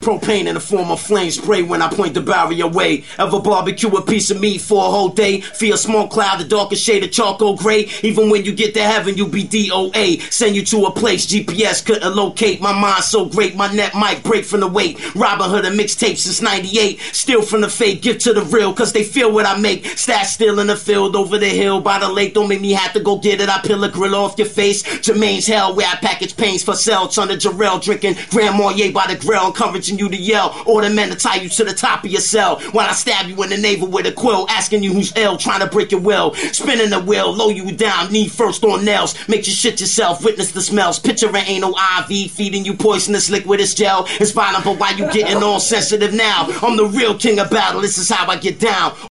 propane in the form of flame spray when I point the barrier away. Ever barbecue a piece of meat for a whole day? Feel a small cloud, the darkest shade of charcoal gray. Even when you get to heaven, you be DOA. Send you to a place GPS couldn't locate. My mind so great, my neck might break from the weight. Robin Hood and mixtape since 98. Steal from the fake, give to the real, cause they feel what I make. Stash still in the field, over the hill, by the lake. Don't make me have to go get it. I peel a grill off your face. Jermaine's hell, where I package pains for sale. Son of Jarrell, drinking Grand Marnier by the grill, encouraging you to yell. Order men to tie you to the top of your cell, while I stab you in the navel with a quill, asking you who's ill, trying to break your will. Spinning the wheel, low you down, knee first on nails. Make you shit yourself, witness the smells. Picture it ain't no IV, feeding you poisonous liquid as gel. It's violent, but why you getting all sensitive now? I'm the real king of battle, this is how I get down.